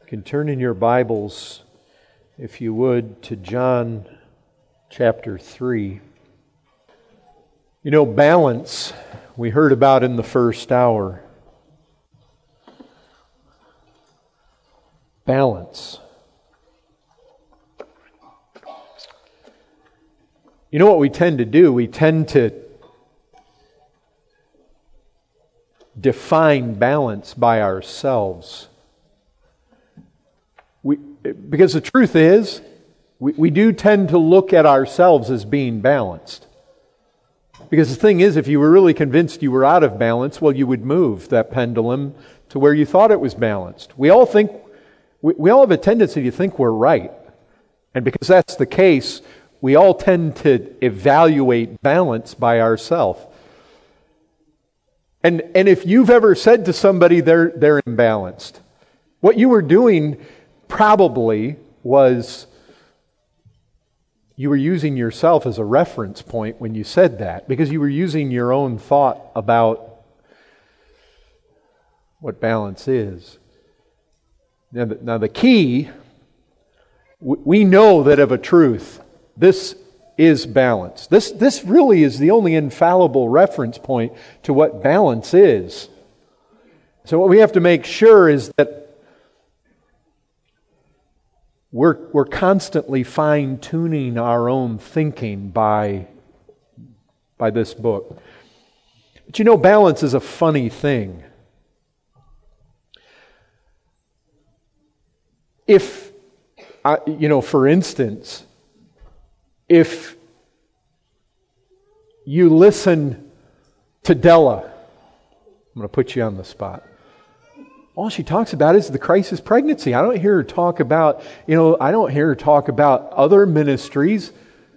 You can turn in your Bibles, if you would, to John chapter 3. You know, balance, we heard about in the first hour. Balance. You know what we tend to do? We tend to define balance by ourselves. Because the truth is, we do tend to look at ourselves as being balanced. Because the thing is, if you were really convinced you were out of balance, well, you would move that pendulum to where you thought it was balanced. We all have a tendency to think we're right. And because that's the case, we all tend to evaluate balance by ourselves. And if you've ever said to somebody they're imbalanced, what you were doing probably was you were using yourself as a reference point when you said that, because you were using your own thought about what balance is. Now the key, we know that of a truth, this is balance. This really is the only infallible reference point to what balance is. So what we have to make sure is that we're constantly fine-tuning our own thinking by this book. But you know, balance is a funny thing. For instance, if you listen to Della, I'm going to put you on the spot. All she talks about is the crisis pregnancy. I don't hear her talk about, other ministries.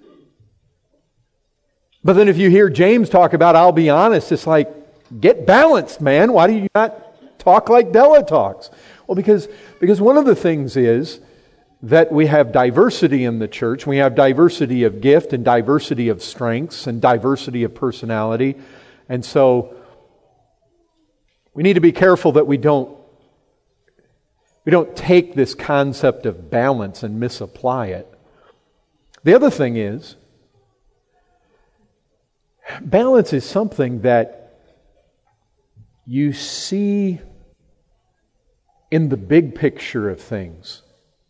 But then if you hear James talk about, I'll be honest, it's like, get balanced, man. Why do you not talk like Della talks? Well, because one of the things is that we have diversity in the church. We have diversity of gift and diversity of strengths and diversity of personality. And so we need to be careful that we don't take this concept of balance and misapply it. The other thing is, balance is something that you see in the big picture of things.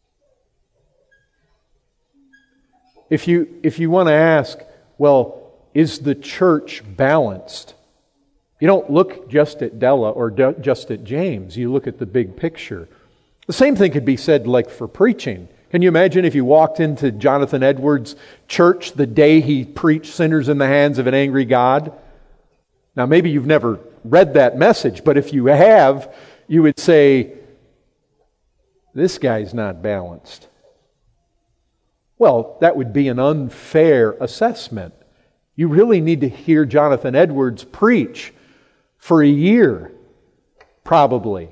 If you want to ask, well, is the church balanced? You don't look just at Della or just at James. You look at the big picture. The same thing could be said like for preaching. Can you imagine if you walked into Jonathan Edwards' church the day he preached sinners in the hands of an angry God? Now maybe you've never read that message, but if you have, you would say, this guy's not balanced. Well, that would be an unfair assessment. You really need to hear Jonathan Edwards preach for a year, probably.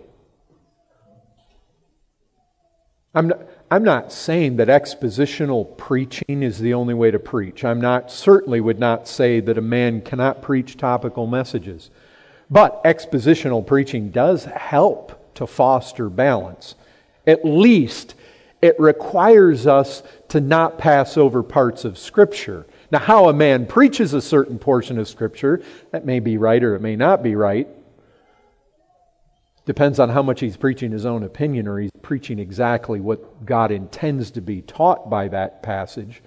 I'm not saying that expositional preaching is the only way to preach. Certainly would not say that a man cannot preach topical messages. But expositional preaching does help to foster balance. At least it requires us to not pass over parts of Scripture. Now, how a man preaches a certain portion of Scripture, that may be right or it may not be right. Depends on how much he's preaching his own opinion or he's preaching exactly what God intends to be taught by that passage.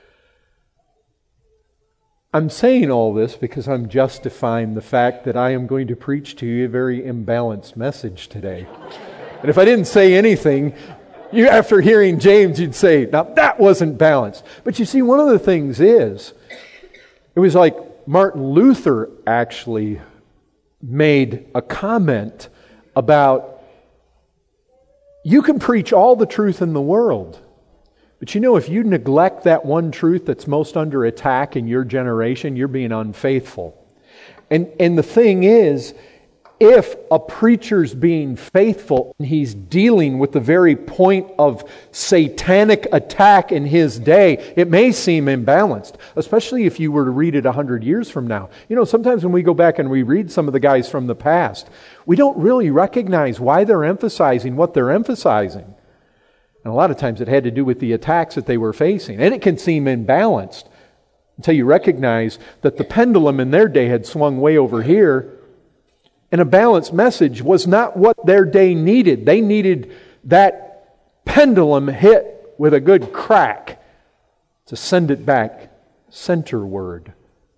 I'm saying all this because I'm justifying the fact that I am going to preach to you a very imbalanced message today. And if I didn't say anything, after hearing James, you'd say, now that wasn't balanced. But you see, one of the things is, it was like Martin Luther actually made a comment about, you can preach all the truth in the world, but if you neglect that one truth that's most under attack in your generation, you're being unfaithful. And the thing is, if a preacher's being faithful and he's dealing with the very point of satanic attack in his day, it may seem imbalanced, especially if you were to read it 100 years from now. You know, sometimes when we go back and we read some of the guys from the past, we don't really recognize why they're emphasizing what they're emphasizing. And a lot of times it had to do with the attacks that they were facing. And it can seem imbalanced until you recognize that the pendulum in their day had swung way over here. And a balanced message was not what their day needed. They needed that pendulum hit with a good crack to send it back centerward.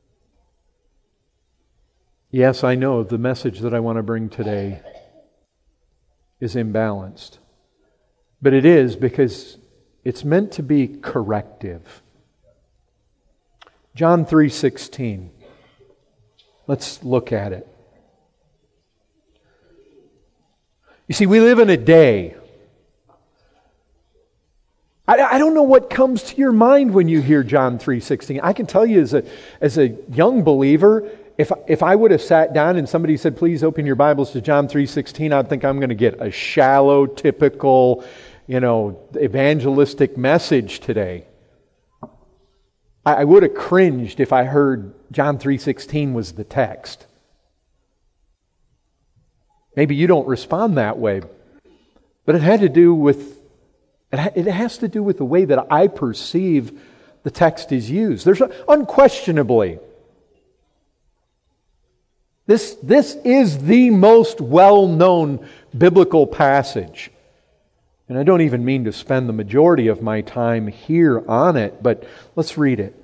Yes, I know the message that I want to bring today is imbalanced. But it is because it's meant to be corrective. John 3:16. Let's look at it. You see, we live in a day. I don't know what comes to your mind when you hear John 3:16. I can tell you as a young believer, if I would have sat down and somebody said, please open your Bibles to John 3:16, I'd think I'm going to get a shallow, typical, evangelistic message today. I would have cringed if I heard John 3:16 was the text. Maybe you don't respond that way, but it has to do with the way that I perceive the text is used. There's unquestionably, this is the most well-known biblical passage. And I don't even mean to spend the majority of my time here on it, but let's read it.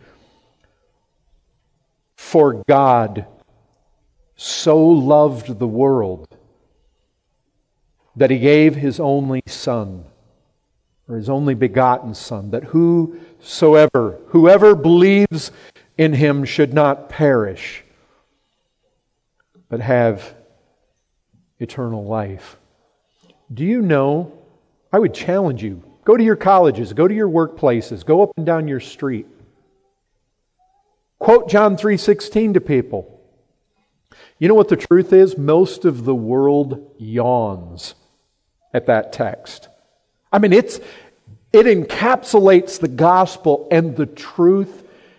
For God so loved the world that He gave His only Son, or His only begotten Son, that whoever believes in Him should not perish, but have eternal life. Do you know, I would challenge you, go to your colleges, go to your workplaces, go up and down your street. Quote John 3:16 to people. You know what the truth is? Most of the world yawns at that text. I mean, it encapsulates the gospel and the truth.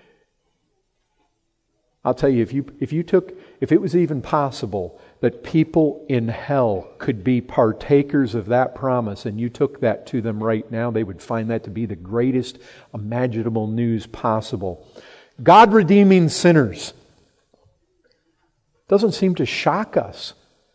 I'll tell you, if it was even possible that people in hell could be partakers of that promise, and you took that to them right now, they would find that to be the greatest imaginable news possible. God redeeming sinners doesn't seem to shock us.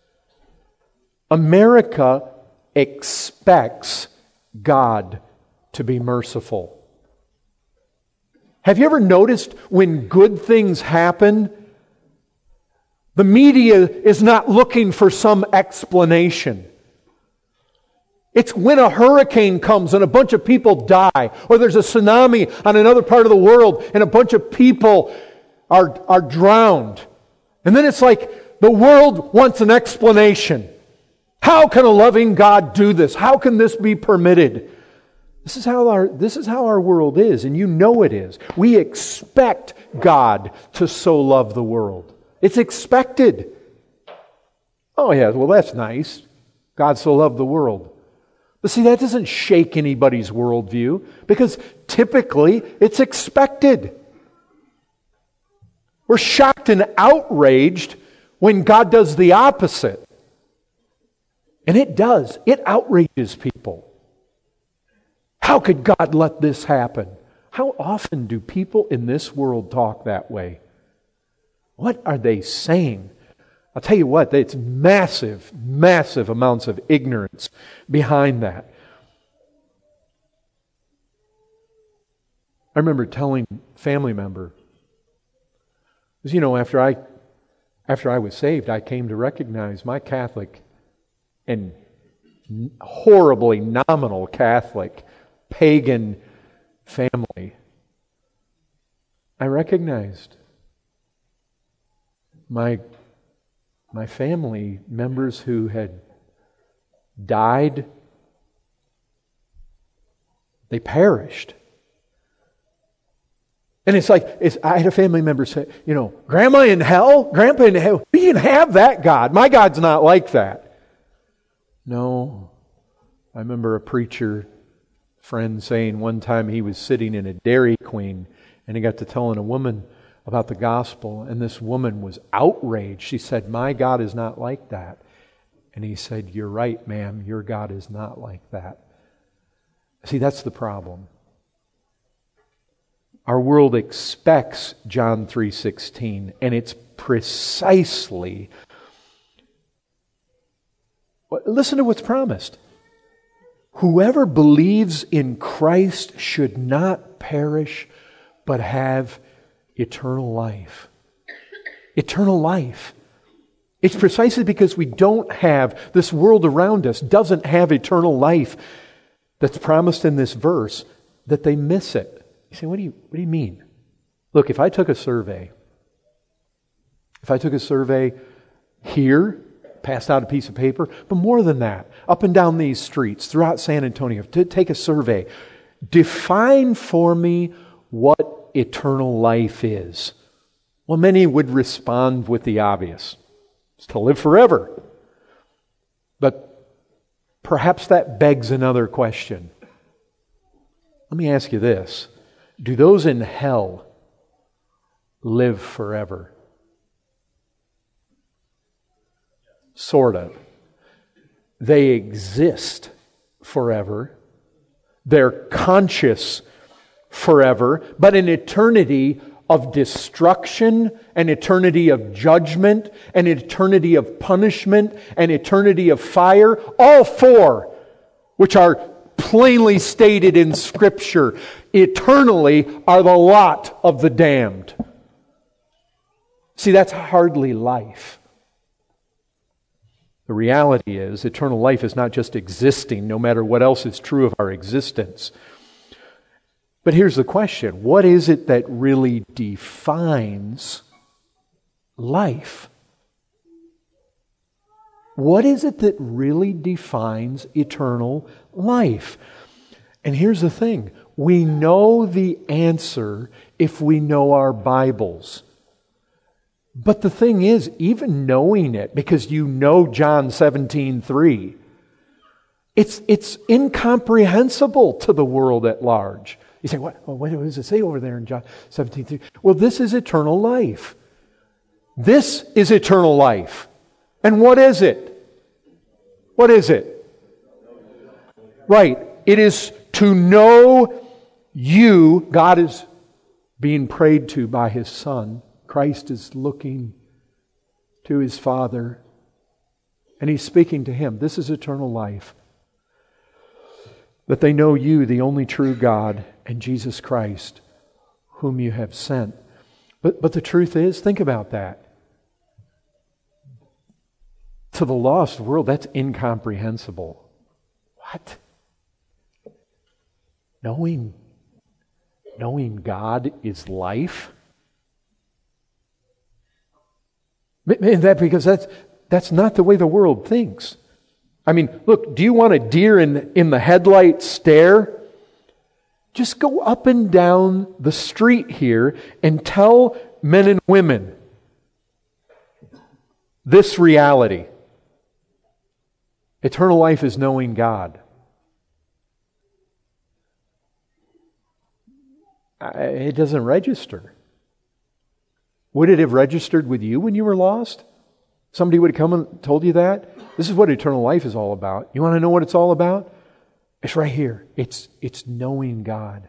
America expects God to be merciful. Have you ever noticed when good things happen, the media is not looking for some explanation? It's when a hurricane comes and a bunch of people die, or there's a tsunami on another part of the world and a bunch of people are drowned. And then it's like the world wants an explanation. How can a loving God do this? How can this be permitted? This is how our world is, and you know it is. We expect God to so love the world. It's expected. Oh yeah, well that's nice. God so loved the world. But see, that doesn't shake anybody's worldview, because typically it's expected. We're shocked and outraged when God does the opposite. And it does. It outrages people. How could God let this happen? How often do people in this world talk that way? What are they saying? I'll tell you what, it's massive, massive amounts of ignorance behind that. I remember telling a family member, because after I was saved, I came to recognize my Catholic and horribly nominal Catholic pagan family. I recognized my family members who had died, they perished. And it's like, I had a family member say, Grandma in hell? Grandpa in hell? We can have that God. My God's not like that. No. I remember a preacher friend saying one time he was sitting in a Dairy Queen and he got to telling a woman about the gospel, and this woman was outraged. She said, "My God is not like that." And he said, "You're right, ma'am. Your God is not like that." See, that's the problem. Our world expects John 3:16, and it's precisely... Listen to what's promised. Whoever believes in Christ should not perish, but have eternal life. Eternal life. It's precisely because we don't have, this world around us doesn't have eternal life that's promised in this verse, that they miss it. You say, what do you mean? Look, if I took a survey here, passed out a piece of paper, but more than that, up and down these streets, throughout San Antonio, to take a survey, define for me what eternal life is. Well, many would respond with the obvious. It's to live forever. But perhaps that begs another question. Let me ask you this. Do those in hell live forever? Sort of. They exist forever. They're conscious forever, but an eternity of destruction, an eternity of judgment, an eternity of punishment, an eternity of fire, all four, which are plainly stated in Scripture, eternally are the lot of the damned. See, that's hardly life. The reality is, eternal life is not just existing, no matter what else is true of our existence. But here's the question. What is it that really defines life? What is it that really defines eternal life? And here's the thing. We know the answer if we know our Bibles. But the thing is, even knowing it, because you know John 17:3, it's incomprehensible to the world at large. You say, what does it say over there in John 17:3? Well, this is eternal life. This is eternal life. And what is it? What is it? Right. It is to know you. God is being prayed to by His Son. Christ is looking to His Father, and He's speaking to Him. This is eternal life. That they know you, the only true God, and Jesus Christ, whom you have sent. But the truth is, think about that. To the lost world, that's incomprehensible. What? Knowing God is life? Because that's not the way the world thinks. I mean, look, do you want a deer in the headlight stare? Just go up and down the street here and tell men and women this reality. Eternal life is knowing God. It doesn't register. Would it have registered with you when you were lost? Somebody would have come and told you that? This is what eternal life is all about. You want to know what it's all about? It's right here. It's knowing God.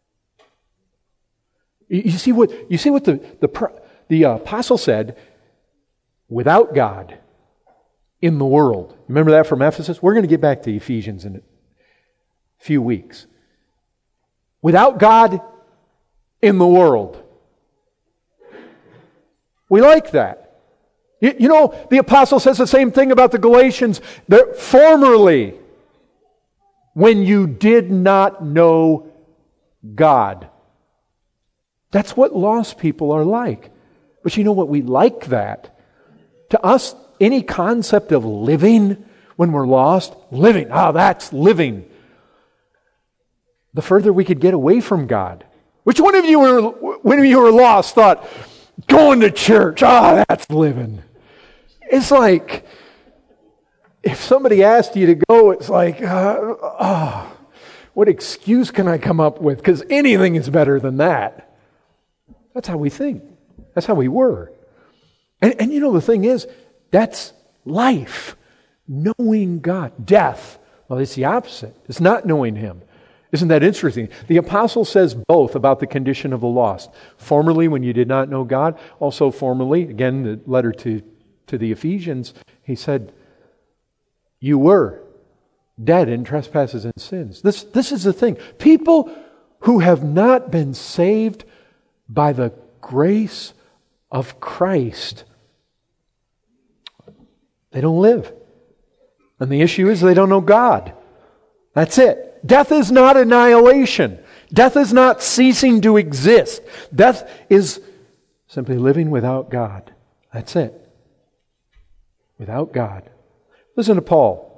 You see what the apostle said? Without God in the world. Remember that from Ephesus? We're going to get back to Ephesians in a few weeks. Without God in the world. We like that. You know, the apostle says the same thing about the Galatians. That formerly, when you did not know God. That's what lost people are like. But you know what? We like that. To us, any concept of living when we're lost, that's living. The further we could get away from God, Which one of you when you were lost, thought, going to church, that's living? It's like, if somebody asked you to go, it's like, what excuse can I come up with? Because anything is better than that. That's how we think. That's how we were. And you know, the thing is, that's life. Knowing God. Death. Well, it's the opposite. It's not knowing Him. Isn't that interesting? The apostle says both about the condition of the lost. Formerly, when you did not know God. Also formerly, again, the letter to the Ephesians, he said, you were dead in trespasses and sins. This is the thing. People who have not been saved by the grace of Christ, they don't live. And the issue is they don't know God. That's it. Death is not annihilation. Death is not ceasing to exist. Death is simply living without God. That's it. Without God. Listen to Paul.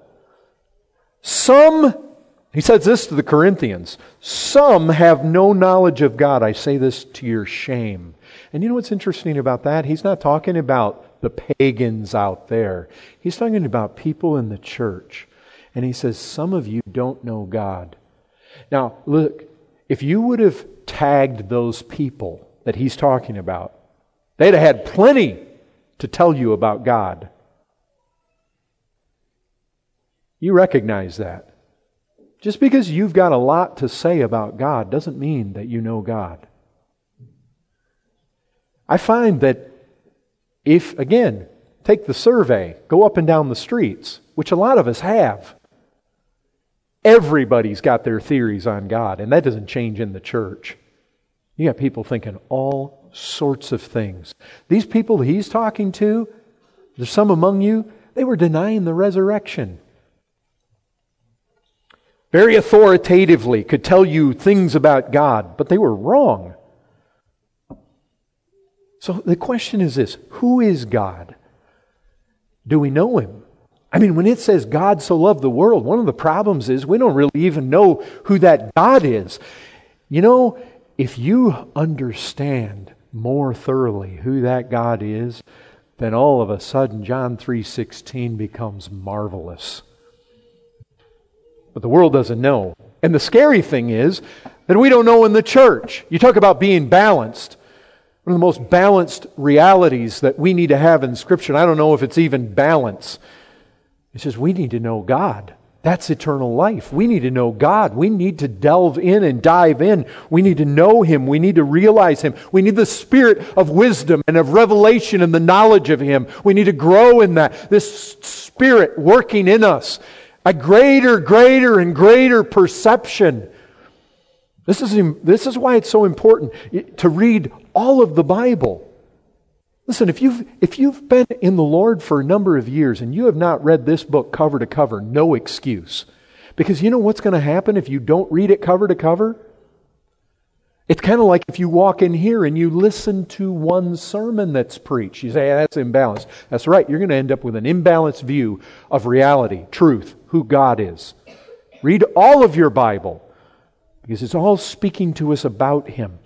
He says this to the Corinthians, some have no knowledge of God. I say this to your shame. And you know what's interesting about that? He's not talking about the pagans out there. He's talking about people in the church. And he says, some of you don't know God. Now, look, if you would have tagged those people that he's talking about, they'd have had plenty to tell you about God. You recognize that. Just because you've got a lot to say about God doesn't mean that you know God. I find that if, again, take the survey, go up and down the streets, which a lot of us have, everybody's got their theories on God, and that doesn't change in the church. You got people thinking all sorts of things. These people he's talking to, there's some among you, they were denying the resurrection. Very authoritatively could tell you things about God, but they were wrong. So the question is this, who is God? Do we know Him? I mean, when it says God so loved the world, one of the problems is we don't really even know who that God is. You know, if you understand more thoroughly who that God is, then all of a sudden John 3:16 becomes marvelous. But the world doesn't know. And the scary thing is that we don't know in the church. You talk about being balanced. One of the most balanced realities that we need to have in Scripture, and I don't know if it's even balance, it's just we need to know God. That's eternal life. We need to know God. We need to delve in and dive in. We need to know Him. We need to realize Him. We need the spirit of wisdom and of revelation and the knowledge of Him. We need to grow in that. This Spirit working in us. A greater and greater perception. This is why it's so important to read all of the Bible. Listen, if you've been in the Lord for a number of years and you have not read this book cover to cover, no excuse. Because you know what's going to happen if you don't read it cover to cover? It's kind of like if you walk in here and you listen to one sermon that's preached. You say, that's imbalanced. That's right. You're going to end up with an imbalanced view of reality, truth, who God is. Read all of your Bible because it's all speaking to us about Him.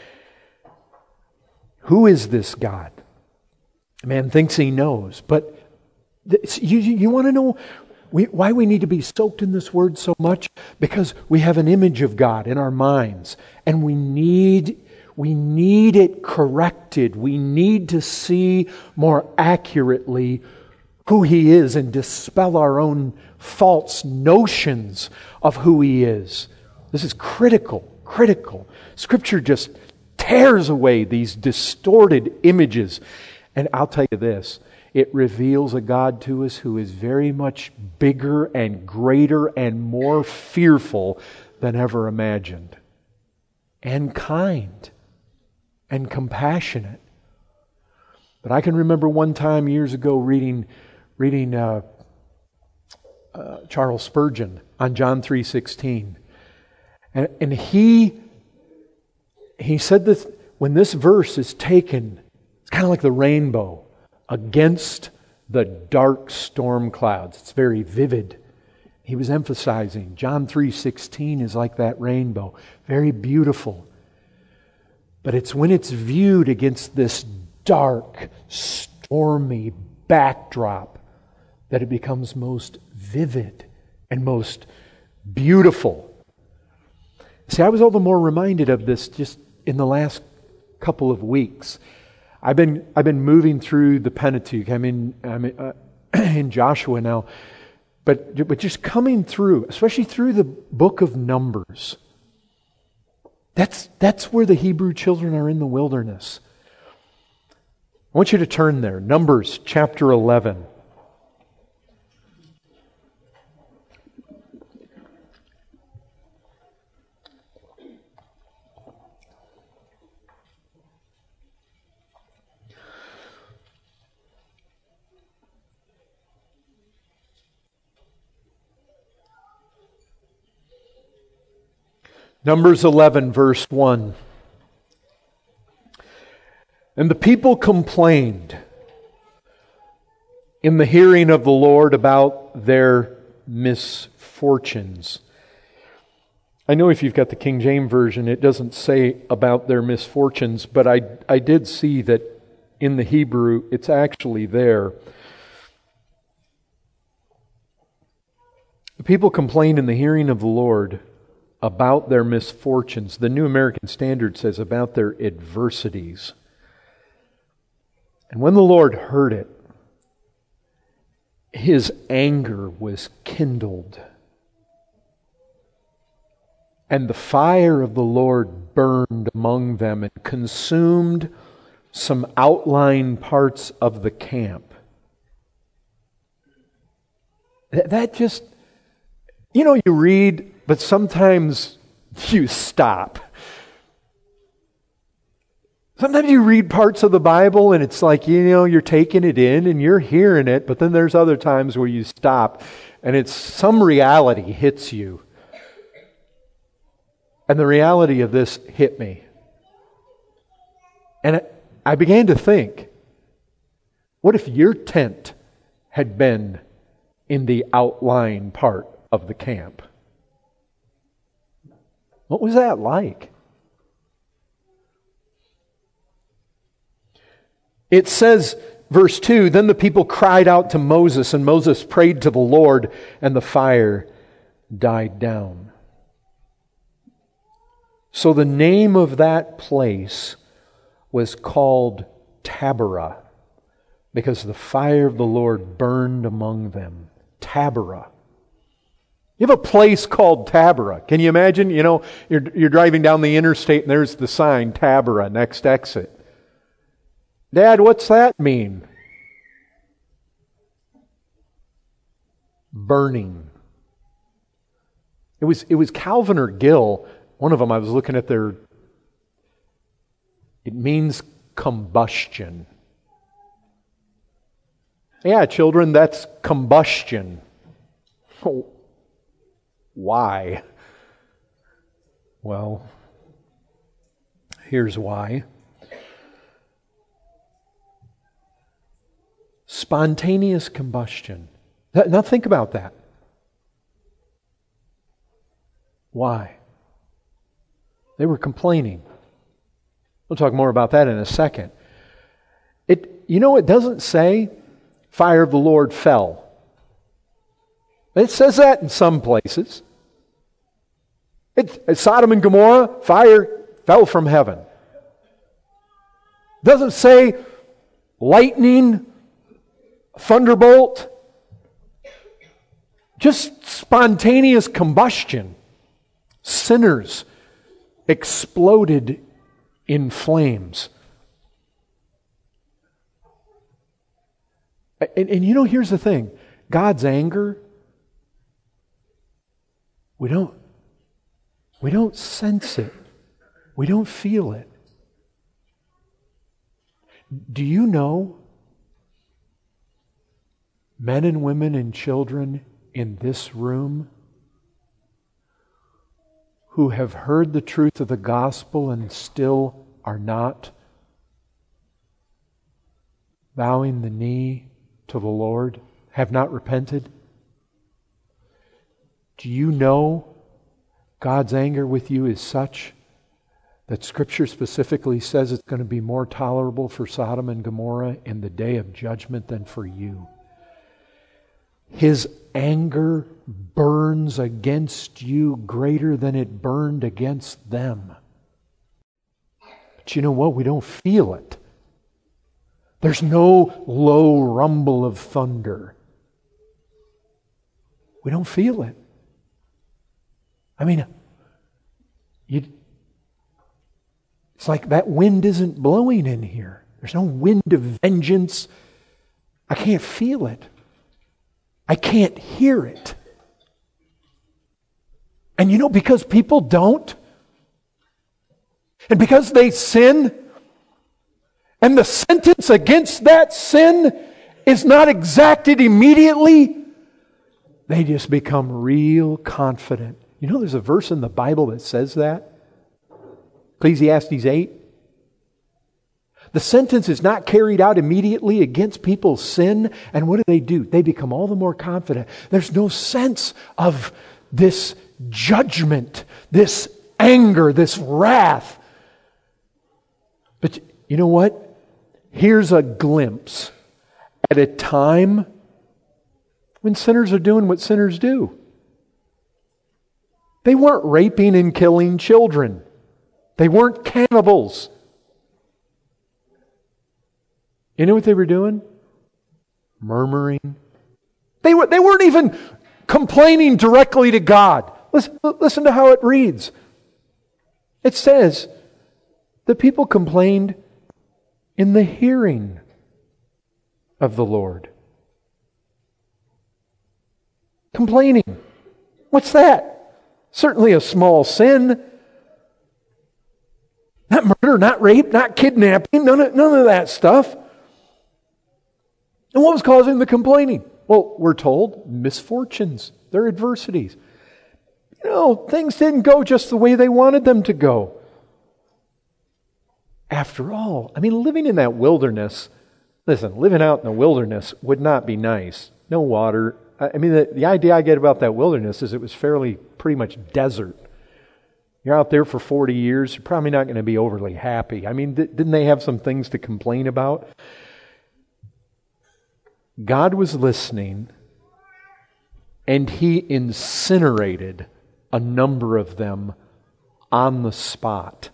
Who is this God? Man thinks he knows, but you want to know why we need to be soaked in this Word so much? Because we have an image of God in our minds, and we need it corrected. We need to see more accurately who He is and dispel our own false notions of who He is. This is critical. Scripture just tears away these distorted images. And I'll tell you this, it reveals a God to us who is very much bigger and greater and more fearful than ever imagined. And kind. And compassionate. But I can remember one time years ago reading Charles Spurgeon on John 3:16. And he said this, when this verse is taken, it's kind of like the rainbow against the dark storm clouds. It's very vivid. He was emphasizing John 3:16 is like that rainbow. Very beautiful. But it's when it's viewed against this dark, stormy backdrop that it becomes most vivid and most beautiful. See, I was all the more reminded of this just in the last couple of weeks. I've been moving through the Pentateuch. I'm in Joshua now, but just coming through, especially through the book of Numbers. That's where the Hebrew children are in the wilderness. I want you to turn there. Numbers chapter 11. Numbers 11, verse 1. And the people complained in the hearing of the Lord about their misfortunes. I know if you've got the King James Version, it doesn't say about their misfortunes, but I did see that in the Hebrew, it's actually there. The people complained in the hearing of the Lord about their misfortunes. The New American Standard says about their adversities. And when the Lord heard it, His anger was kindled. And the fire of the Lord burned among them and consumed some outlying parts of the camp. That just, you read, but sometimes you stop. Sometimes you read parts of the Bible and it's like, you're taking it in and you're hearing it, but then there's other times where you stop and it's some reality hits you. And the reality of this hit me. And I began to think, what if your tent had been in the outlying part of the camp? What was that like? It says, verse 2, then the people cried out to Moses, and Moses prayed to the Lord, and the fire died down. So the name of that place was called Taberah, because the fire of the Lord burned among them. Taberah. You have a place called Taberah. Can you imagine? You're driving down the interstate and there's the sign, Taberah, next exit. Dad, what's that mean? Burning. It was Calvin or Gill. One of them, I was looking at it means combustion. Yeah, children, that's combustion. Oh, why? Well, here's why. Spontaneous combustion. Now think about that. Why? They were complaining. We'll talk more about that in a second. It doesn't say fire of the Lord fell. It says that in some places. Sodom and Gomorrah, fire fell from heaven. It doesn't say lightning, thunderbolt. Just spontaneous combustion. Sinners exploded in flames. And here's the thing. God's anger, we don't sense it. We don't feel it. Do you know men and women and children in this room who have heard the truth of the gospel and still are not bowing the knee to the Lord, have not repented? Do you know God's anger with you is such that Scripture specifically says it's going to be more tolerable for Sodom and Gomorrah in the day of judgment than for you. His anger burns against you greater than it burned against them. But you know what? We don't feel it. There's no low rumble of thunder. We don't feel it. I mean, it's like that wind isn't blowing in here. There's no wind of vengeance. I can't feel it. I can't hear it. And you know, because people don't, and because they sin, and the sentence against that sin is not exacted immediately, they just become real confident. You know, there's a verse in the Bible that says that. Ecclesiastes 8. The sentence is not carried out immediately against people's sin. And what do? They become all the more confident. There's no sense of this judgment, this anger, this wrath. But you know what? Here's a glimpse at a time when sinners are doing what sinners do. They weren't raping and killing children. They weren't cannibals. You know what they were doing? Murmuring. They weren't even complaining directly to God. Listen to how it reads. It says, the people complained in the hearing of the Lord. Complaining. What's that? Certainly a small sin. Not murder, not rape, not kidnapping, none of that stuff. And what was causing the complaining? Well, we're told misfortunes, their adversities. You know, things didn't go just the way they wanted them to go. After all, I mean, living in that wilderness, living out in the wilderness would not be nice. No water. I mean, the idea I get about that wilderness is it was pretty much desert. You're out there for 40 years, you're probably not going to be overly happy. I mean, didn't they have some things to complain about? God was listening, and He incinerated a number of them on the spot.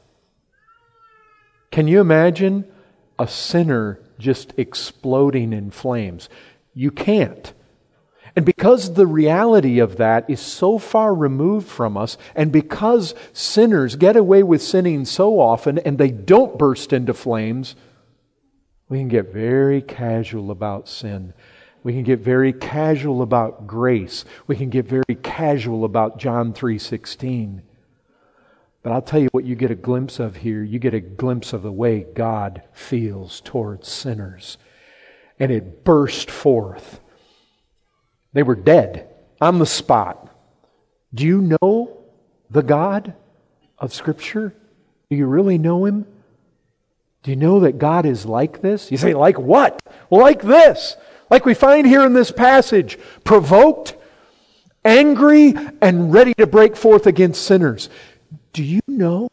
Can you imagine a sinner just exploding in flames? You can't. And because the reality of that is so far removed from us, and because sinners get away with sinning so often and they don't burst into flames, we can get very casual about sin. We can get very casual about grace. We can get very casual about John 3:16. But I'll tell you what you get a glimpse of here. You get a glimpse of the way God feels towards sinners. And it burst forth. They were dead on the spot. Do you know the God of Scripture? Do you really know Him? Do you know that God is like this? You say, like what? Well, like this. Like we find here in this passage. Provoked, angry, and ready to break forth against sinners. Do you know?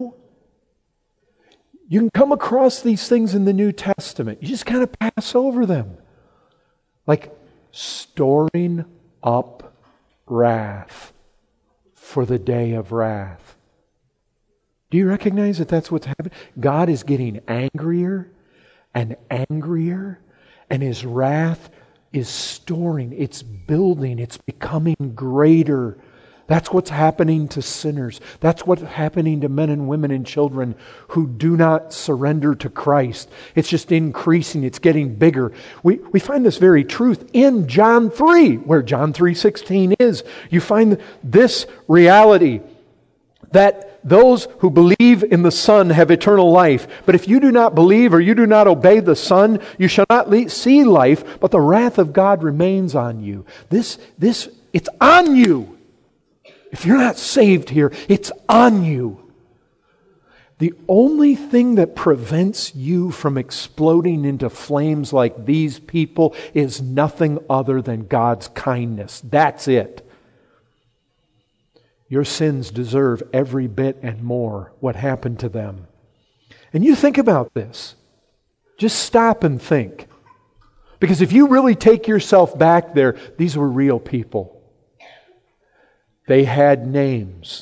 You can come across these things in the New Testament. You just kind of pass over them. Like storing up wrath for the day of wrath. Do you recognize that that's what's happening? God is getting angrier and angrier, and His wrath is storing, it's building, it's becoming greater. That's what's happening to sinners. That's what's happening to men and women and children who do not surrender to Christ. It's just increasing. It's getting bigger. We find this very truth in John 3, where John 3:16 is. You find this reality that those who believe in the Son have eternal life. But if you do not believe or you do not obey the Son, you shall not see life, but the wrath of God remains on you. It's on you. If you're not saved here, it's on you. The only thing that prevents you from exploding into flames like these people is nothing other than God's kindness. That's it. Your sins deserve every bit and more what happened to them. And you think about this. Just stop and think. Because if you really take yourself back there, these were real people. They had names.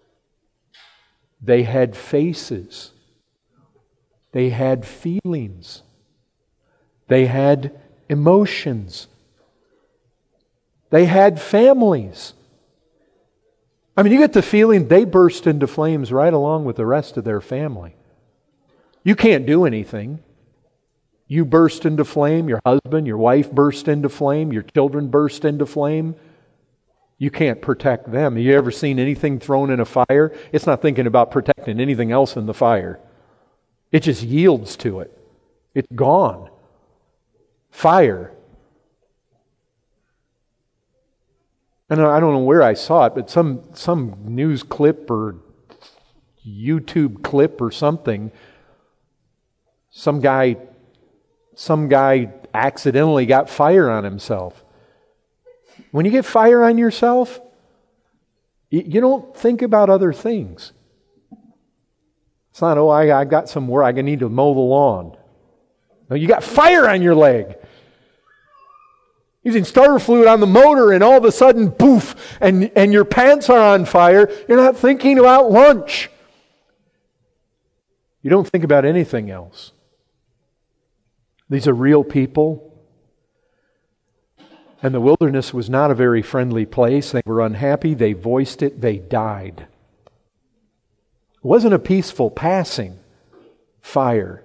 They had faces. They had feelings. They had emotions. They had families. I mean, you get the feeling they burst into flames right along with the rest of their family. You can't do anything. You burst into flame, your husband, your wife burst into flame, your children burst into flame. You can't protect them. Have you ever seen anything thrown in a fire? It's not thinking about protecting anything else in the fire. It just yields to it. It's gone. Fire. And I don't know where I saw it, but some news clip or YouTube clip or something, some guy accidentally got fire on himself. When you get fire on yourself, you don't think about other things. It's not, I got some work, I need to mow the lawn. No, you got fire on your leg. Using starter fluid on the motor and all of a sudden, poof, and your pants are on fire. You're not thinking about lunch. You don't think about anything else. These are real people. And the wilderness was not a very friendly place. They were unhappy. They voiced it. They died. It wasn't a peaceful passing fire.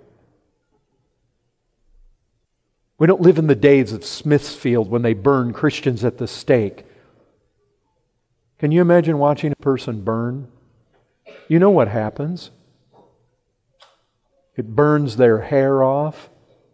We don't live in the days of Smithfield when they burn Christians at the stake. Can you imagine watching a person burn? You know what happens. It burns their hair off.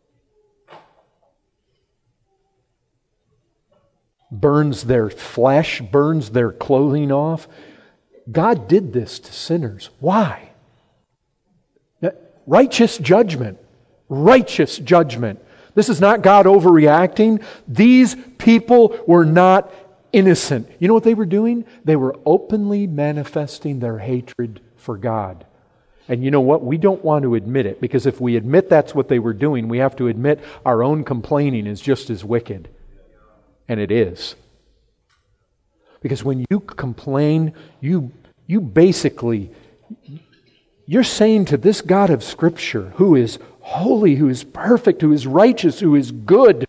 Burns their flesh, burns their clothing off. God did this to sinners. Why? Righteous judgment. Righteous judgment. This is not God overreacting. These people were not innocent. You know what they were doing? They were openly manifesting their hatred for God. And you know what? We don't want to admit it, because if we admit that's what they were doing, we have to admit our own complaining is just as wicked. And it is. Because when you complain, you basically, you're saying to this God of Scripture, who is holy, who is perfect, who is righteous, who is good,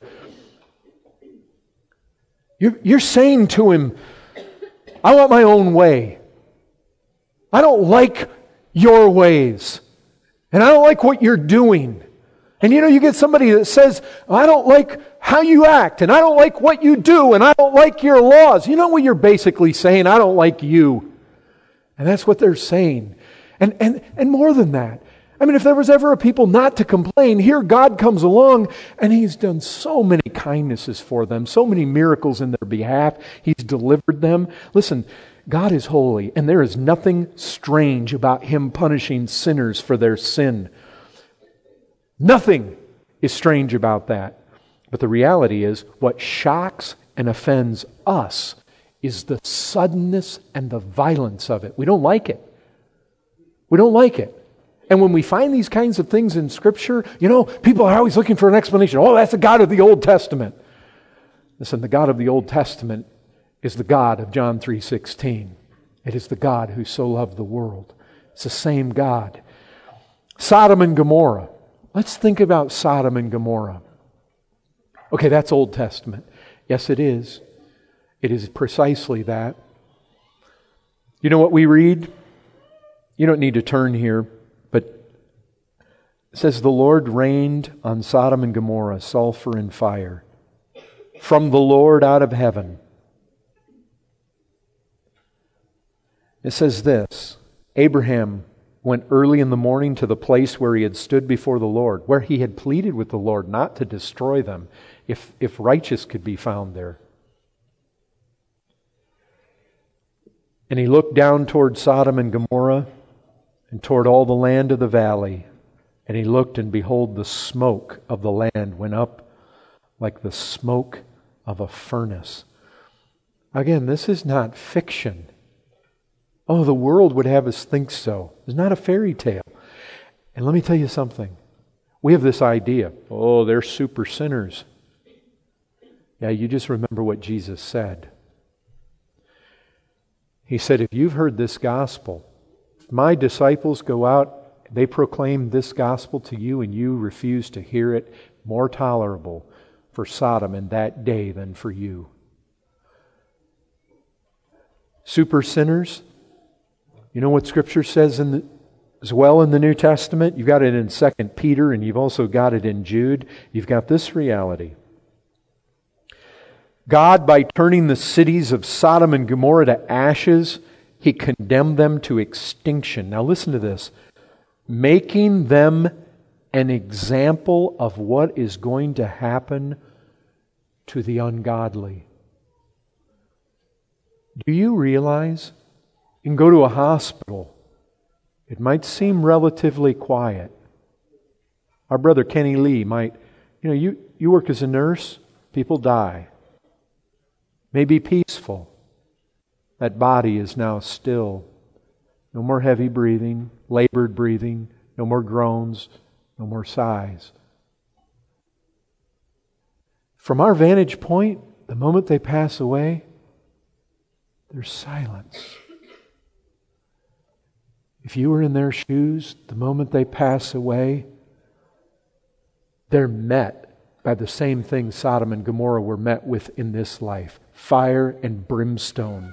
you're saying to Him, I want my own way. I don't like your ways. And I don't like what you're doing. And you get somebody that says, I don't like how you act, and I don't like what you do, and I don't like your laws. You know what you're basically saying? I don't like you. And that's what they're saying. And more than that. I mean, if there was ever a people not to complain, here God comes along, and He's done so many kindnesses for them, so many miracles in their behalf. He's delivered them. Listen, God is holy, and there is nothing strange about Him punishing sinners for their sin. Nothing is strange about that. But the reality is, what shocks and offends us is the suddenness and the violence of it. We don't like it. We don't like it. And when we find these kinds of things in Scripture, people are always looking for an explanation. Oh, that's the God of the Old Testament. Listen, the God of the Old Testament is the God of John 3:16. It is the God who so loved the world. It's the same God. Sodom and Gomorrah. Let's think about Sodom and Gomorrah. Okay, that's Old Testament. Yes, it is. It is precisely that. You know what we read? You don't need to turn here, but it says, the Lord rained on Sodom and Gomorrah sulfur and fire from the Lord out of heaven. It says this, Abraham went early in the morning to the place where he had stood before the Lord, where he had pleaded with the Lord not to destroy them, if righteous could be found there. And he looked down toward Sodom and Gomorrah and toward all the land of the valley. And he looked, and behold, the smoke of the land went up like the smoke of a furnace. Again, this is not fiction. Oh, the world would have us think so. It's not a fairy tale. And let me tell you something. We have this idea, oh, they're super sinners. Yeah, you just remember what Jesus said. He said, if you've heard this gospel, if my disciples go out, they proclaim this gospel to you and you refuse to hear it, more tolerable for Sodom in that day than for you. Super sinners, you know what Scripture says as well in the New Testament? You've got it in 2 Peter and you've also got it in Jude. You've got this reality. God, by turning the cities of Sodom and Gomorrah to ashes, He condemned them to extinction. Now listen to this. Making them an example of what is going to happen to the ungodly. Do you realize you can go to a hospital? It might seem relatively quiet. Our brother Kenny Lee might, you work as a nurse, people die. May be peaceful. That body is now still. No more heavy breathing, labored breathing, no more groans, no more sighs. From our vantage point, the moment they pass away, there's silence. If you were in their shoes, the moment they pass away, they're met by the same thing Sodom and Gomorrah were met with in this life. Fire and brimstone.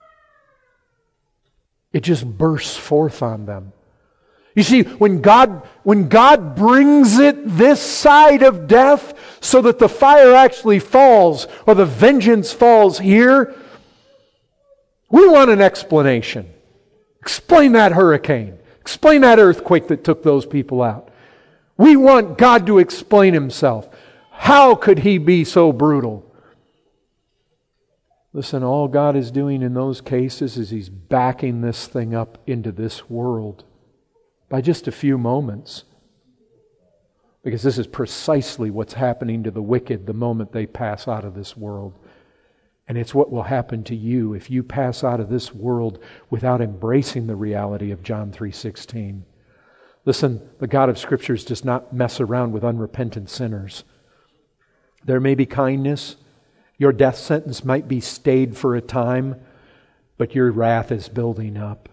It just bursts forth on them. You see, when God brings it this side of death so that the fire actually falls or the vengeance falls here, we want an explanation. Explain that hurricane. Explain that earthquake that took those people out. We want God to explain Himself. How could He be so brutal? Listen, all God is doing in those cases is He's backing this thing up into this world by just a few moments. Because this is precisely what's happening to the wicked the moment they pass out of this world. And it's what will happen to you if you pass out of this world without embracing the reality of John 3:16. Listen, the God of Scriptures does not mess around with unrepentant sinners. There may be kindness. Your death sentence might be stayed for a time, but your wrath is building up.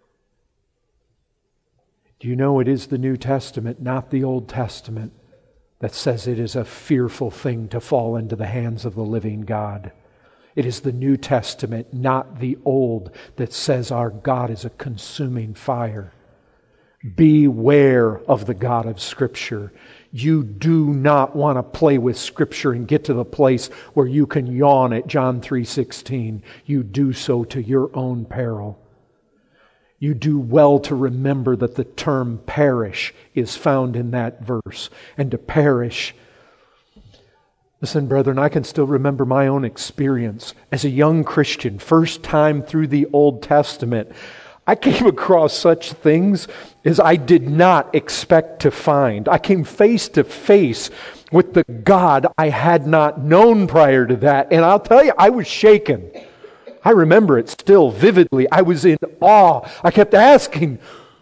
Do you know it is the New Testament, not the Old Testament, that says it is a fearful thing to fall into the hands of the living God? It is the New Testament, not the Old, that says our God is a consuming fire. Beware of the God of Scripture. You do not want to play with Scripture and get to the place where you can yawn at John 3:16. You do so to your own peril. You do well to remember that the term perish is found in that verse. And to perish, listen, brethren, I can still remember my own experience as a young Christian, first time through the Old Testament. I came across such things as I did not expect to find. I came face to face with the God I had not known prior to that. And I'll tell you, I was shaken. I remember it still vividly. I was in awe. I kept asking,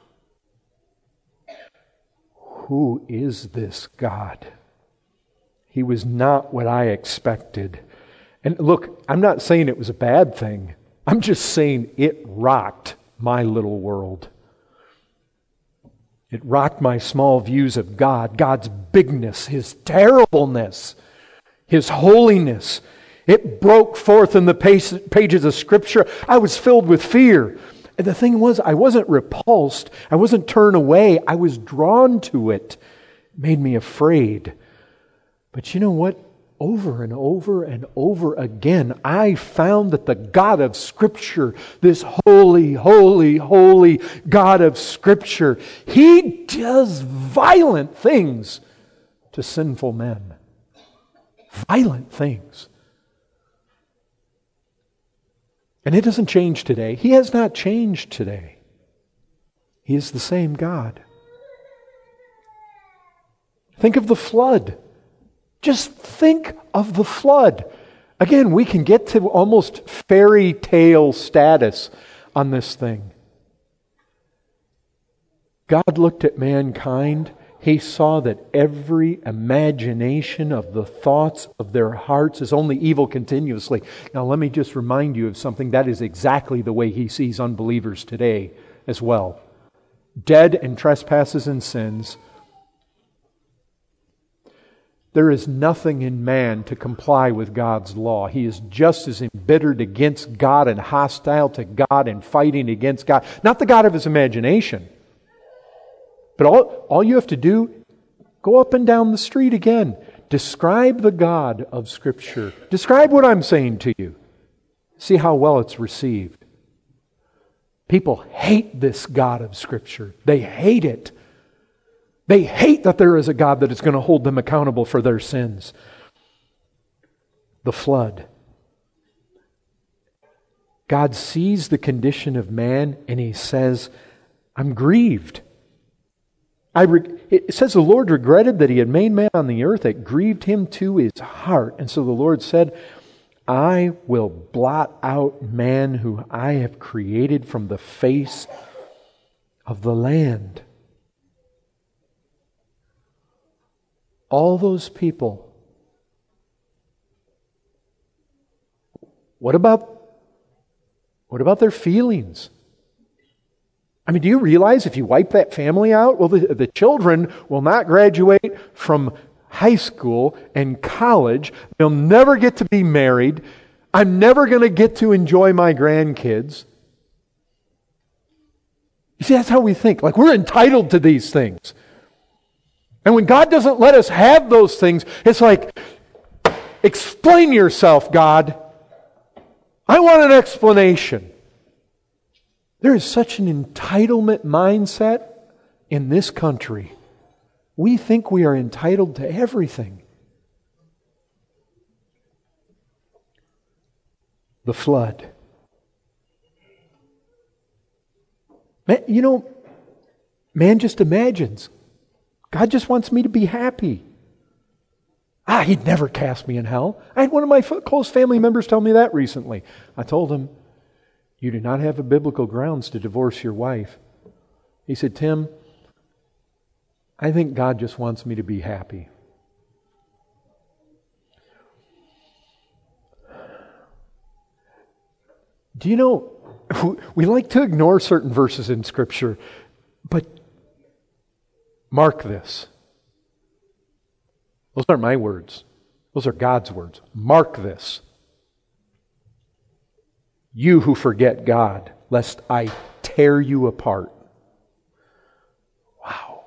who is this God? He was not what I expected. And look, I'm not saying it was a bad thing. I'm just saying it rocked my little world. It rocked my small views of God, God's bigness, His terribleness, His holiness. It broke forth in the pages of Scripture. I was filled with fear. And the thing was, I wasn't repulsed. I wasn't turned away. I was drawn to it. It made me afraid. But you know what? Over and over and over again, I found that the God of Scripture, this holy, holy, holy God of Scripture, He does violent things to sinful men. Violent things. And it doesn't change today. He has not changed today. He is the same God. Think of the flood. Just think of the flood. Again, we can get to almost fairy tale status. on this thing. God looked at mankind. He saw that every imagination of the thoughts of their hearts is only evil continuously. Now let me just remind you of something. That is exactly the way He sees unbelievers today as well. Dead in trespasses and sins. There is nothing in man to comply with God's law. He is just as embittered against God and hostile to God and fighting against God. Not the God of his imagination. But all you have to do, go up and down the street again. Describe the God of Scripture. Describe what I'm saying to you. See how well it's received. People hate this God of Scripture. They hate it. They hate that there is a God that is going to hold them accountable for their sins. The flood. God sees the condition of man and He says, I'm grieved. It says the Lord regretted that He had made man on the earth. It grieved Him to His heart. And so the Lord said, I will blot out man who I have created from the face of the land. All those people. What about their feelings? I mean, do you realize if you wipe that family out, well, the children will not graduate from high school and college. They'll never get to be married. I'm never going to get to enjoy my grandkids. You see, that's how we think. Like we're entitled to these things. And when God doesn't let us have those things, it's like, explain yourself, God. I want an explanation. There is such an entitlement mindset in this country. We think we are entitled to everything. The flood. Man just imagines. God just wants me to be happy. He'd never cast me in hell. I had one of my close family members tell me that recently. I told him, you do not have a biblical grounds to divorce your wife. He said, Tim, I think God just wants me to be happy. Do you know, we like to ignore certain verses in Scripture, but mark this. Those aren't my words. Those are God's words. Mark this. You who forget God, lest I tear you apart. Wow.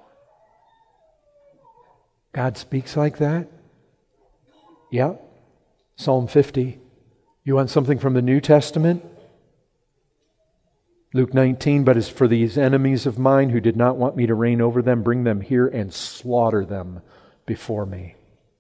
God speaks like that? Yeah. Psalm 50. You want something from the New Testament? Luke 19, but as for these enemies of mine who did not want me to reign over them, bring them here and slaughter them before me.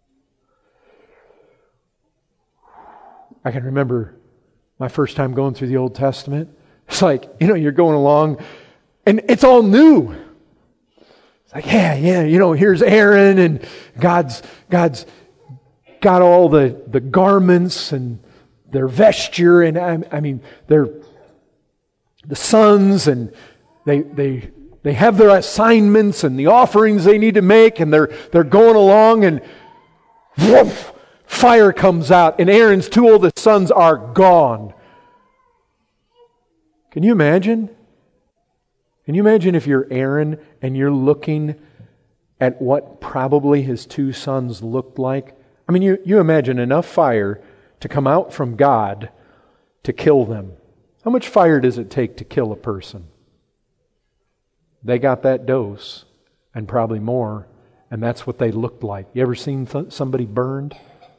I can remember my first time going through the Old Testament. It's like, you're going along and it's all new. It's like, yeah, here's Aaron and God's got all the garments and their vesture and I mean they're the sons and they have their assignments and the offerings they need to make and they're going along and whoosh, fire comes out and Aaron's two oldest sons are gone. Can you imagine? Can you imagine if you're Aaron and you're looking at what probably his two sons looked like? I mean, you imagine enough fire to come out from God to kill them. How much fire does it take to kill a person? They got that dose and probably more, and that's what they looked like. You ever seen somebody burned?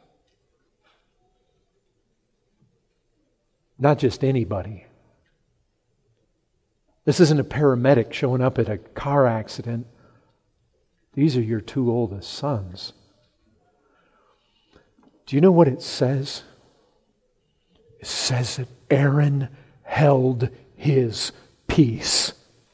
Not just anybody. This isn't a paramedic showing up at a car accident. These are your two oldest sons. Do you know what it says? It says that Aaron held his peace.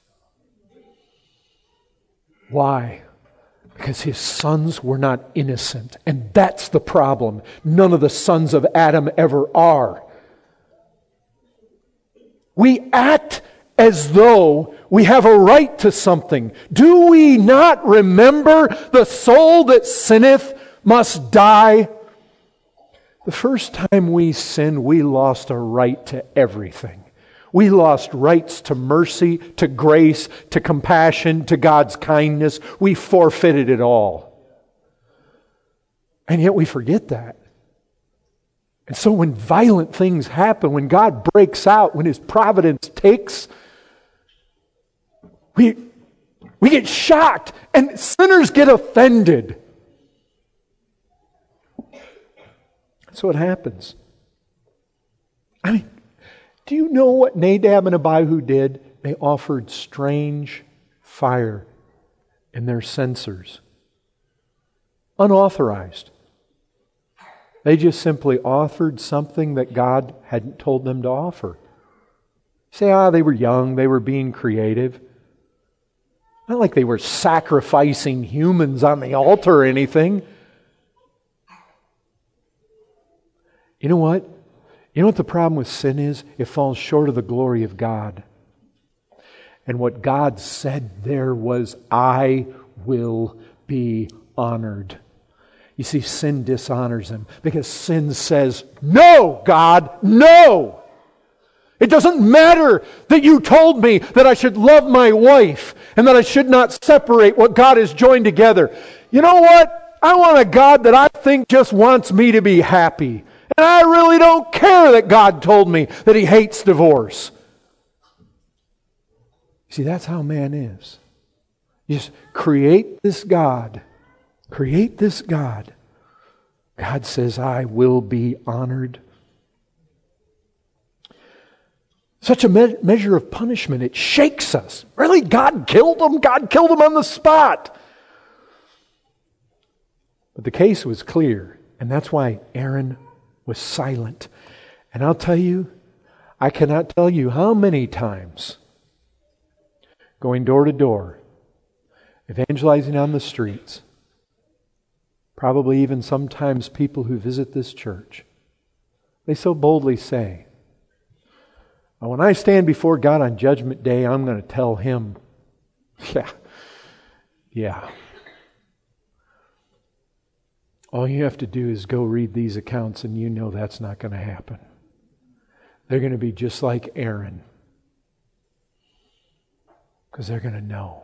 Why? Because his sons were not innocent. And that's the problem. None of the sons of Adam ever are. We act as though we have a right to something. Do we not remember the soul that sinneth must die? The first time we sinned, we lost a right to everything. We lost rights to mercy, to grace, to compassion, to God's kindness. We forfeited it all. And yet we forget that. And so when violent things happen, when God breaks out, when His providence takes, we get shocked and sinners get offended. That's what happens. I mean, do you know what Nadab and Abihu did? They offered strange fire in their censers. Unauthorized. They just simply offered something that God hadn't told them to offer. Say, they were young, they were being creative. Not like they were sacrificing humans on the altar or anything. You know what? You know what the problem with sin is? It falls short of the glory of God. And what God said there was, I will be honored. You see, sin dishonors Him because sin says, no, God, no! It doesn't matter that you told me that I should love my wife and that I should not separate what God has joined together. You know what? I want a God that I think just wants me to be happy. And I really don't care that God told me that He hates divorce. See, that's how man is. You just create this God. Create this God. God says, I will be honored. Such a measure of punishment, it shakes us. Really? God killed them? God killed them on the spot. But the case was clear, and that's why Aaron was silent. And I'll tell you, I cannot tell you how many times going door to door, evangelizing on the streets, probably even sometimes people who visit this church, they so boldly say, when I stand before God on Judgment Day, I'm going to tell Him, yeah. All you have to do is go read these accounts and you know that's not going to happen. They're going to be just like Aaron. Because they're going to know.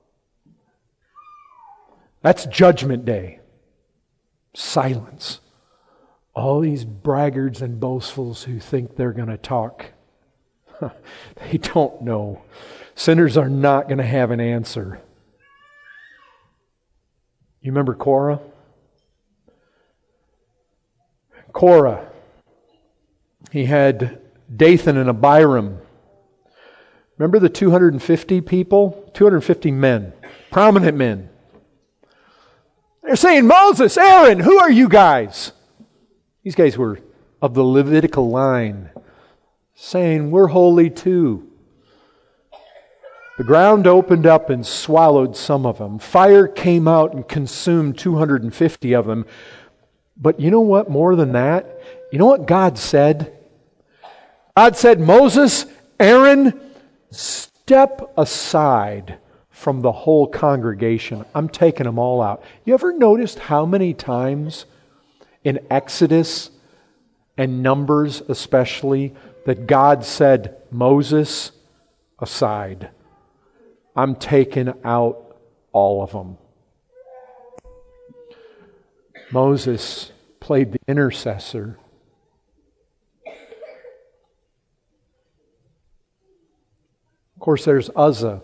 That's Judgment Day. Silence. All these braggarts and boastfuls who think they're going to talk. They don't know. Sinners are not going to have an answer. You remember Korah? Korah. He had Dathan and Abiram. Remember the 250 people? 250 men. Prominent men. They're saying, Moses, Aaron, who are you guys? These guys were of the Levitical line. Saying, we're holy too. The ground opened up and swallowed some of them. Fire came out and consumed 250 of them. But you know what? More than that, you know what God said? God said, Moses, Aaron, step aside from the whole congregation. I'm taking them all out. You ever noticed how many times in Exodus and Numbers especially that God said, Moses, aside. I'm taking out all of them. Moses played the intercessor. Of course, there's Uzzah.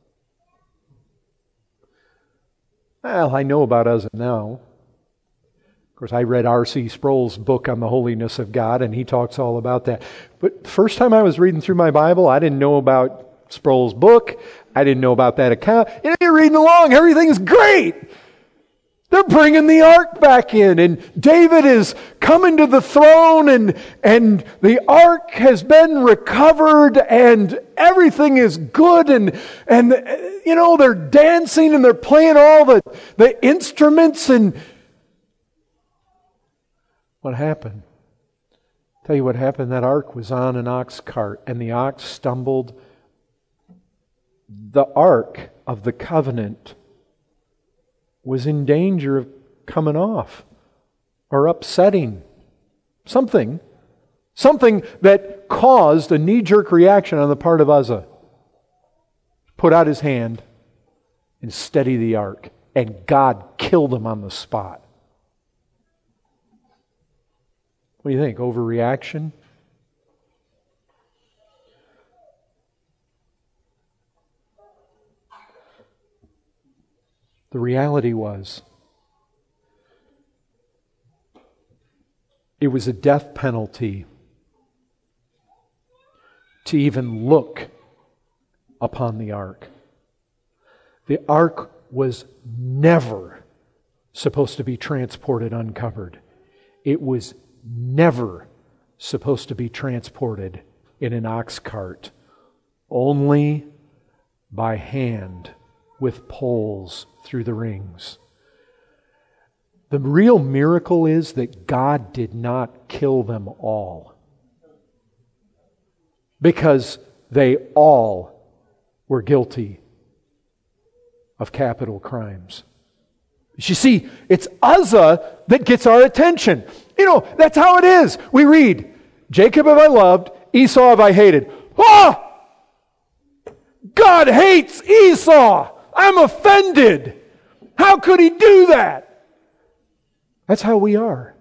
Well, I know about Uzzah now. Of course, I read R.C. Sproul's book on the holiness of God, and he talks all about that. But the first time I was reading through my Bible, I didn't know about Sproul's book. I didn't know about that account. And you're reading along, everything's great. They're bringing the ark back in, and David is coming to the throne, and the ark has been recovered, and everything is good, and you know, they're dancing, and they're playing all the instruments, and what happened? Tell you what happened. That ark was on an ox cart, and the ox stumbled. The ark of the covenant was in danger of coming off or upsetting. Something that caused a knee-jerk reaction on the part of Uzzah. Put out his hand and steady the ark. And God killed him on the spot. What do you think? Overreaction? The reality was, it was a death penalty to even look upon the ark. The ark was never supposed to be transported uncovered. It was never supposed to be transported in an ox cart, only by hand with poles through the rings. The real miracle is that God did not kill them all, because they all were guilty of capital crimes. You see, it's Uzzah that gets our attention. You know, that's how it is. We read, Jacob have I loved, Esau have I hated. Ah! God hates Esau. I'm offended. How could he do that? That's how we are.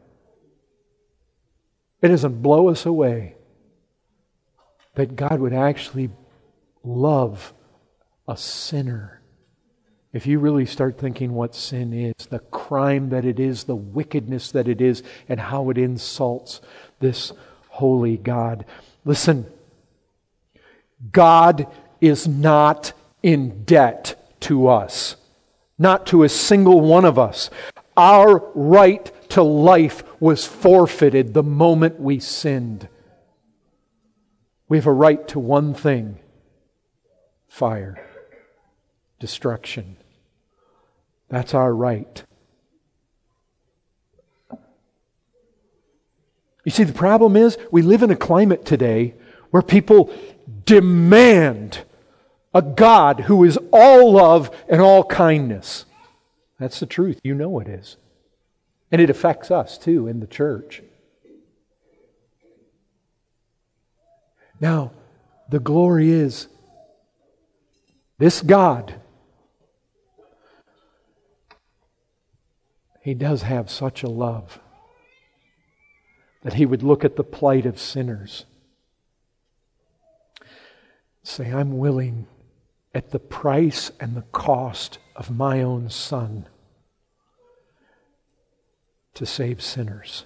It doesn't blow us away that God would actually love a sinner. If you really start thinking what sin is, the crime that it is, the wickedness that it is, and how it insults this holy God. Listen, God is not in debt to us, not to a single one of us. Our right to life was forfeited the moment we sinned. We have a right to one thing: fire, destruction. That's our right. You see, the problem is we live in a climate today where people demand a God who is all love and all kindness. That's the truth. You know it is. And it affects us too in the church. Now, the glory is this God, He does have such a love that He would look at the plight of sinners, say, I'm willing at the price and the cost of my own Son to save sinners.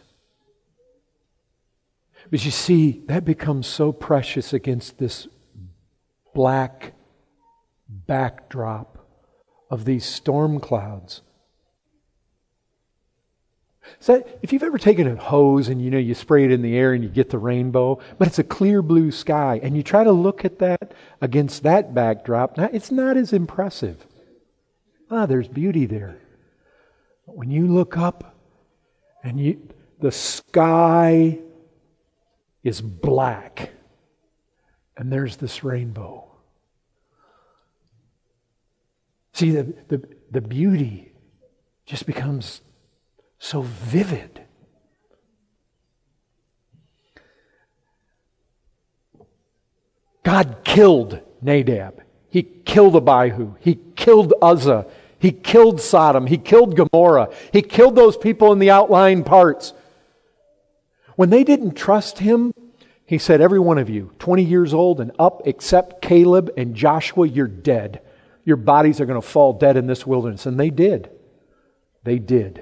But you see, that becomes so precious against this black backdrop of these storm clouds. So if you've ever taken a hose and you spray it in the air and you get the rainbow, but it's a clear blue sky, and you try to look at that against that backdrop, it's not as impressive. There's beauty there. But when you look up and the sky is black and there's this rainbow. See, the beauty just becomes so vivid. God killed Nadab. He killed Abihu. He killed Uzzah. He killed Sodom. He killed Gomorrah. He killed those people in the outlying parts. When they didn't trust Him, He said, every one of you, 20 years old and up, except Caleb and Joshua, you're dead. Your bodies are going to fall dead in this wilderness. And they did. They did.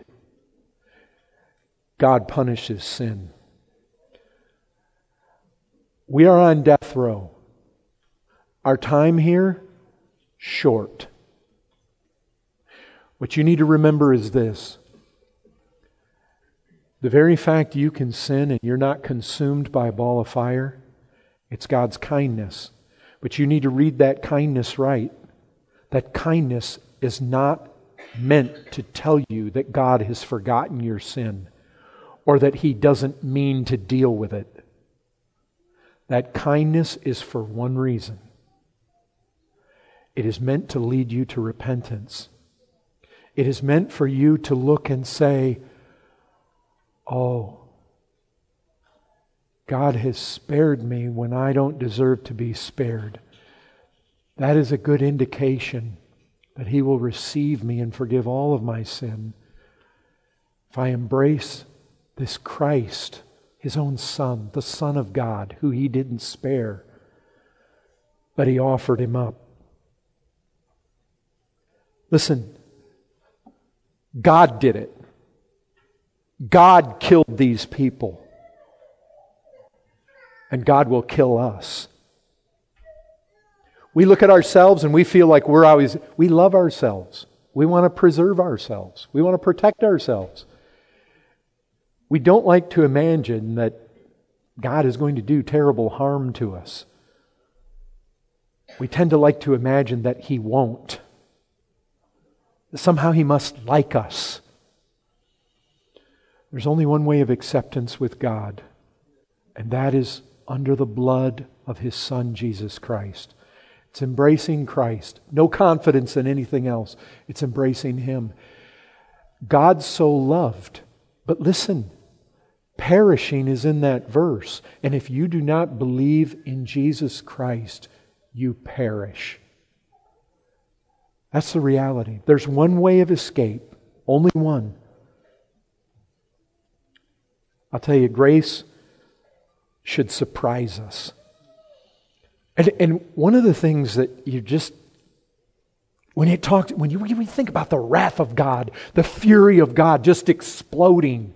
God punishes sin. We are on death row. Our time here, short. What you need to remember is this. The very fact you can sin and you're not consumed by a ball of fire, it's God's kindness. But you need to read that kindness right. That kindness is not meant to tell you that God has forgotten your sin, or that He doesn't mean to deal with it. That kindness is for one reason. It is meant to lead you to repentance. It is meant for you to look and say, oh, God has spared me when I don't deserve to be spared. That is a good indication that He will receive me and forgive all of my sin if I embrace this Christ, His own Son, the Son of God, who He didn't spare, but He offered Him up. Listen, God did it. God killed these people. And God will kill us. We look at ourselves and we feel like we love ourselves. We want to preserve ourselves. We want to protect ourselves. We don't like to imagine that God is going to do terrible harm to us. We tend to like to imagine that He won't. Somehow He must like us. There's only one way of acceptance with God, and that is under the blood of His Son, Jesus Christ. It's embracing Christ. No confidence in anything else. It's embracing Him. God so loved. But listen, perishing is in that verse. And if you do not believe in Jesus Christ, you perish. That's the reality. There's one way of escape. Only one. I'll tell you, grace should surprise us. And one of the things that you just, when you think about the wrath of God, the fury of God just exploding,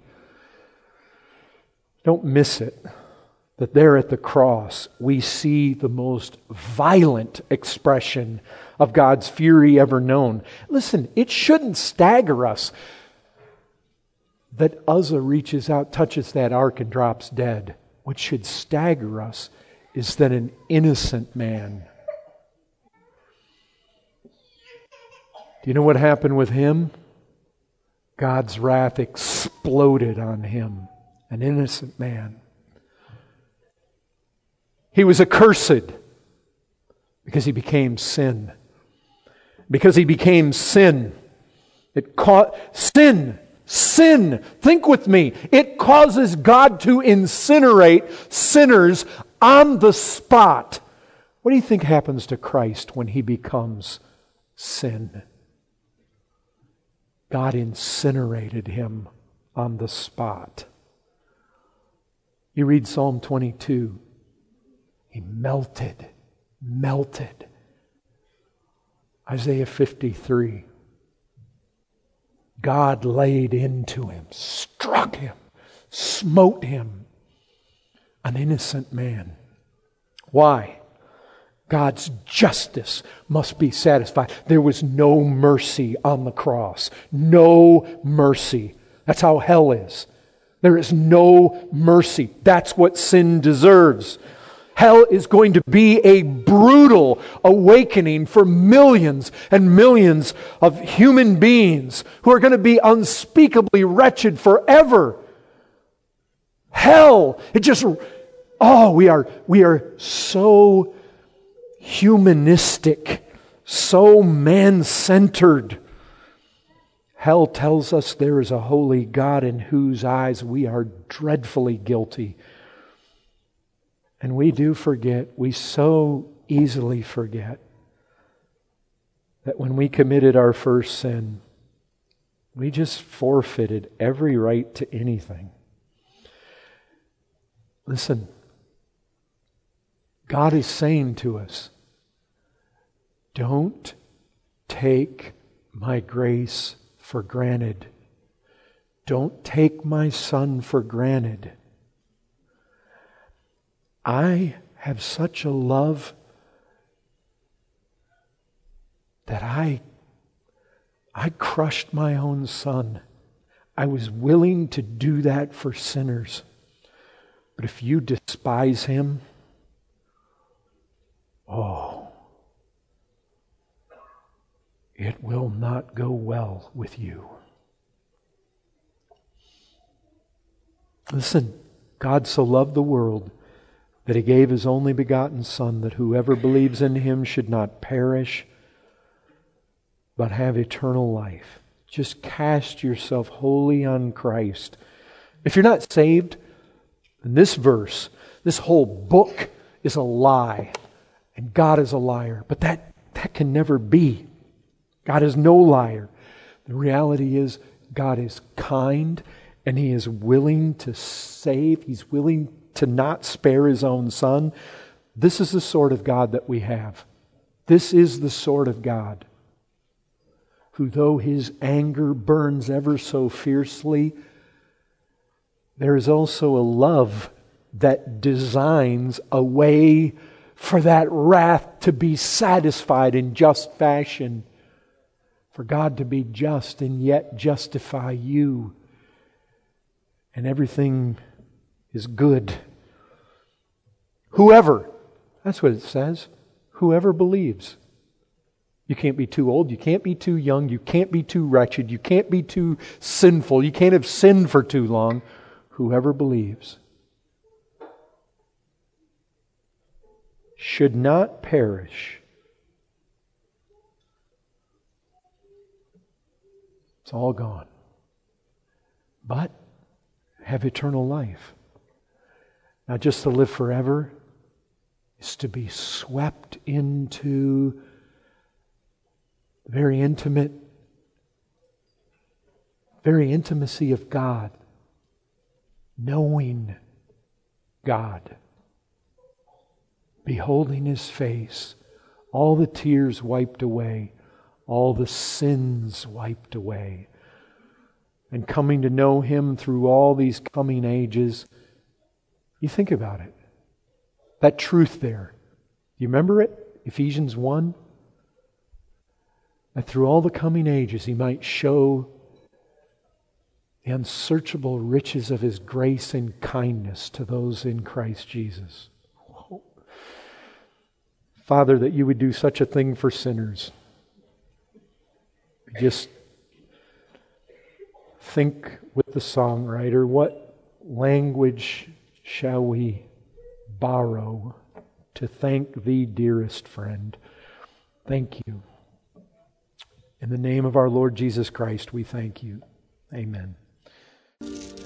don't miss it. That there at the cross, we see the most violent expression of God's fury ever known. Listen, it shouldn't stagger us that Uzzah reaches out, touches that ark, and drops dead. What should stagger us is that an innocent man. Do you know what happened with him? God's wrath exploded on him. An innocent man. He was accursed because he became sin. Because he became sin. Sin, think with me, it causes God to incinerate sinners on the spot. What do you think happens to Christ when He becomes sin? God incinerated Him on the spot. You read Psalm 22. He melted. Isaiah 53. God laid into him, struck him, smote him, an innocent man. Why? God's justice must be satisfied. There was no mercy on the cross. No mercy. That's how hell is. There is no mercy. That's what sin deserves. Hell is going to be a brutal awakening for millions and millions of human beings who are going to be unspeakably wretched forever. Hell, we are so humanistic, so man-centered. Hell tells us there is a holy God in whose eyes we are dreadfully guilty. And we do forget, we so easily forget, that when we committed our first sin, we just forfeited every right to anything. Listen, God is saying to us, don't take my grace for granted. Don't take my Son for granted. I have such a love that I crushed my own Son. I was willing to do that for sinners. But if you despise Him, it will not go well with you. Listen, God so loved the world that He gave His only begotten Son, that whoever believes in Him should not perish, but have eternal life. Just cast yourself wholly on Christ. If you're not saved, then this verse, this whole book is a lie, and God is a liar. But that can never be. God is no liar. The reality is God is kind, and He is willing to save. He's willing to not spare His own Son. This is the sort of God that we have. This is the sort of God who, though His anger burns ever so fiercely, there is also a love that designs a way for that wrath to be satisfied in just fashion. For God to be just and yet justify you. And everything is good. Whoever, that's what it says, whoever believes. You can't be too old, you can't be too young, you can't be too wretched, you can't be too sinful, you can't have sinned for too long. Whoever believes should not perish. It's all gone. But have eternal life. Not just to live forever, is to be swept into the very intimacy of God. Knowing God. Beholding His face. All the tears wiped away. All the sins wiped away. And coming to know Him through all these coming ages. You think about it. That truth there. You remember it? Ephesians 1? That through all the coming ages He might show the unsearchable riches of His grace and kindness to those in Christ Jesus. Father, that You would do such a thing for sinners. Just think with the songwriter, what language shall we borrow to thank Thee, dearest friend? Thank You. In the name of our Lord Jesus Christ, we thank You. Amen.